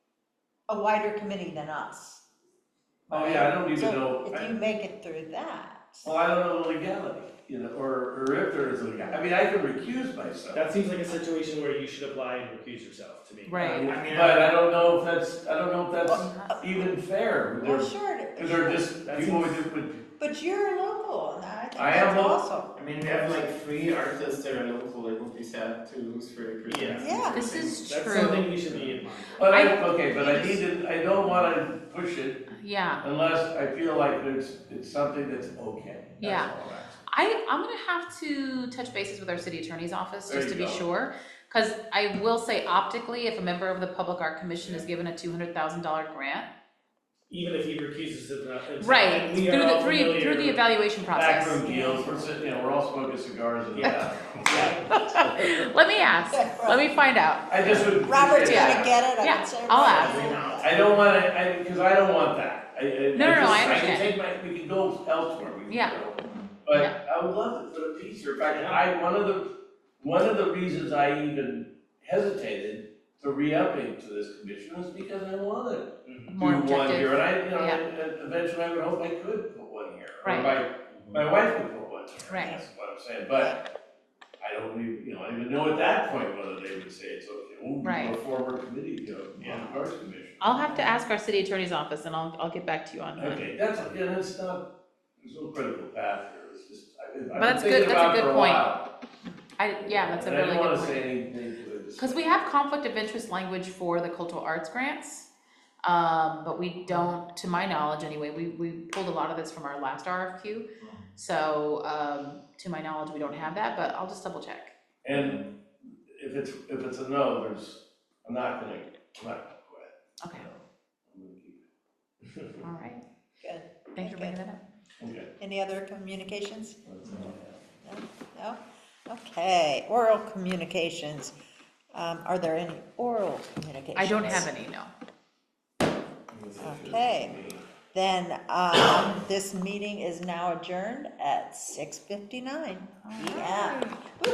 a wider committee than us. Oh, yeah, I don't even So know, if I- you make it through that. well, I don't know the legality, you know, or, or if there is a legality. I mean, I can recuse myself. that seems like a situation where you should apply and recuse yourself to me. Right. I mean, But I don't know if that's, I don't know if that's Well, even fair. Well, They're, sure, it- because they're just, That people seems- would, would, but you're local, and I think I am that's local. awesome. I mean, we have like three artists that are local, it would be sad to lose three percent. Yeah. Yeah. This is That's true. something we should be in mind. but I, I- okay, but I need to, I don't wanna push it Yeah, unless I feel like there's, it's something that's okay. That's Yeah. all I'm asking. I, I'm gonna have to touch bases with our city attorney's office There just to you be go. sure. Cause I will say optically, if a member of the Public Art Commission is given a two hundred thousand dollar grant, Even if he recuses himself. right, and through we are the, all through, familiar- through the evaluation process. Backroom deals, we're sitting, you know, we're all smoking cigars in the Yeah. bathroom. Let me ask, let me find out. I just would. Robert's yeah. gonna get it, I Yeah, can say. I'll right ask. now. I don't wanna, I, because I don't want that. I, I, No, no, no, just- I can understand. take my, we can go elsewhere, we can Yeah. go. But I would love to put a piece here, in fact, I, one of the, one of the reasons I even hesitated to re-upping to this commission was because I wanted to More do one here, objective. and I, you know, Yeah. and- and eventually I would hope I could put one here. Or Right. my, my wife would put one here, Right. that's what I'm saying, but I don't even, you know, I don't even know at that point whether they would say it's okay. Oh, Right. a former committee, you know, on the Arts Commission. I'll have to ask our city attorney's office and I'll, I'll get back to you on that. Okay, that's, yeah, that's not, there's no critical path here, it's just, I've been, I've But that's been good- thinking that's a about it good for a point. while. I, yeah, that's a And really I don't good wanna point. say anything to it. Cause we have conflict of interest language for the cultural arts grants. Um, but we don't, to my knowledge anyway, we, we pulled a lot of this from our last R F Q. So, um, to my knowledge, we don't have that, but I'll just double check. And if it's, if it's a no, there's, I'm not gonna, I'm not gonna quit. Okay, I'm gonna keep all right. Good. Thanks for bringing that up. it. Okay. Any other communications? That's all I have. No? Okay, oral communications. Um, are there any oral communications? I don't have any, no. Okay, then, um, this meeting is now adjourned at six fifty-nine P M.